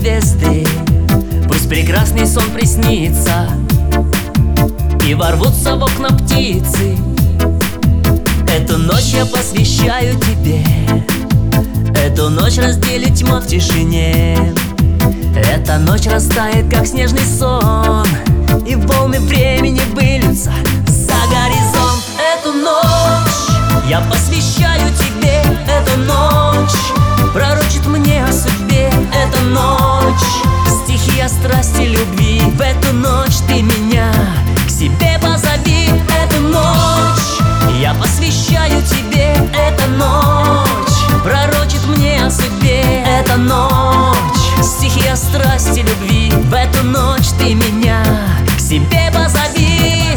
звезды. Пусть прекрасный сон приснится и ворвутся в окна птицы. Эту ночь я посвящаю тебе. Эту ночь разделит тьма в тишине. Эта ночь растает, как снежный сон, и волны времени выльются за горизонт. Эту ночь я посвящаю тебе. Эта ночь пророчит мне о судьбе. Эта ночь стихия страсти, любви. В эту ночь ты меня к себе позови. Эту ночь я посвящаю тебе. Эта ночь пророчит мне о судьбе. Эта ночь стихия страсти, любви. В эту ночь ты меня к себе позови.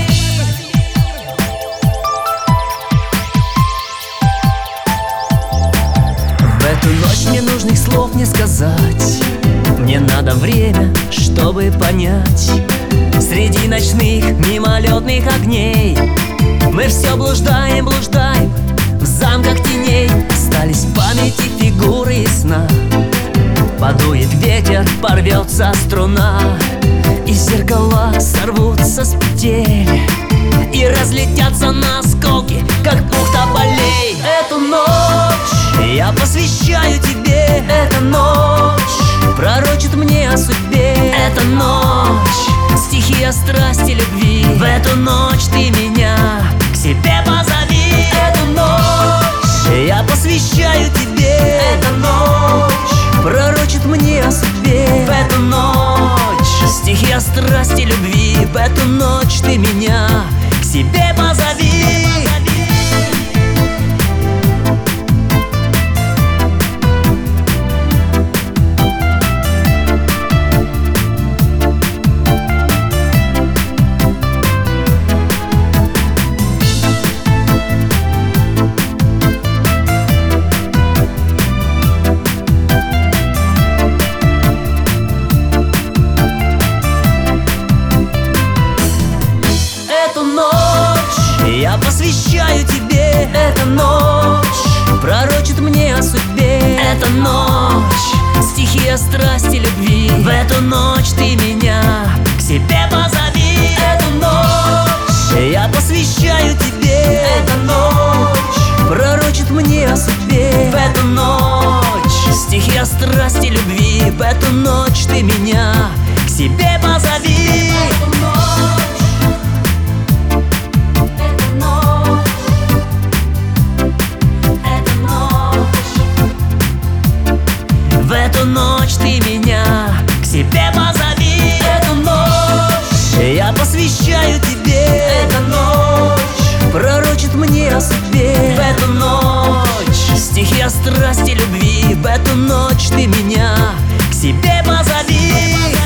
В эту ночь мне нужных слов не сказать. Мне надо время, чтобы понять. Среди ночных мимолетных огней мы все блуждаем, блуждаем в замках теней. Остались в памяти фигуры из сна. Подует ветер, порвется струна, и зеркала сорвутся с петель и разлетятся на осколки, как пух тополей. Эту ночь я посвящаю тебе. Эта ночь пророчит мне о судьбе. Эта ночь стихия страсти, любви. В эту ночь ты меня к себе позови. Эту ночь я посвящаю тебе. Эта ночь пророчит мне о судьбе. В эту ночь стихия страсти, любви. В эту ночь ты меня к себе позови. Я посвящаю тебе. Эта ночь пророчит мне о судьбе. Эта ночь стихия страсти, любви. В эту ночь ты меня к себе позови. Эту ночь я посвящаю тебе. Эта ночь пророчит мне о судьбе. В эту ночь стихия страсти, любви. В эту ночь ты меня к себе позови. В эту ночь ты меня к себе позови. Эту ночь я посвящаю тебе. Эта ночь пророчит мне о судьбе. В эту ночь стихия страсти, любви. В эту ночь ты меня к себе позови.